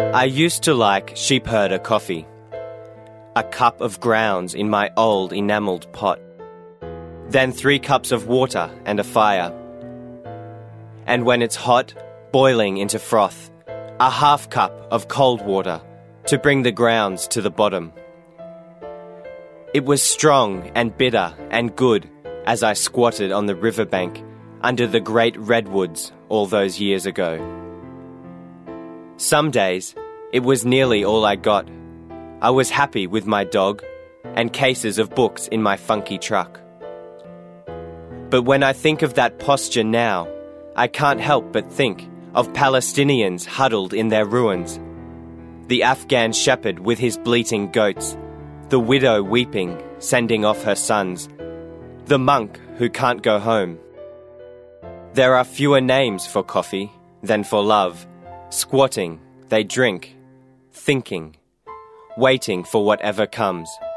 I used to like sheepherder coffee, a cup of grounds in my old enamelled pot, then 3 cups of water and a fire. And when it's hot, boiling into froth, a half cup of cold water to bring the grounds to the bottom. It was strong and bitter and good as I squatted on the riverbank under the great redwoods all those years ago. Some days, it was nearly all I got. I was happy with my dog and cases of books in my funky truck. But when I think of that posture now, I can't help but think of Palestinians huddled in their ruins, the Afghan shepherd with his bleating goats, the widow weeping, sending off her sons, the monk who can't go home. There are fewer names for coffee than for love. Squatting, they drink, thinking, waiting for whatever comes.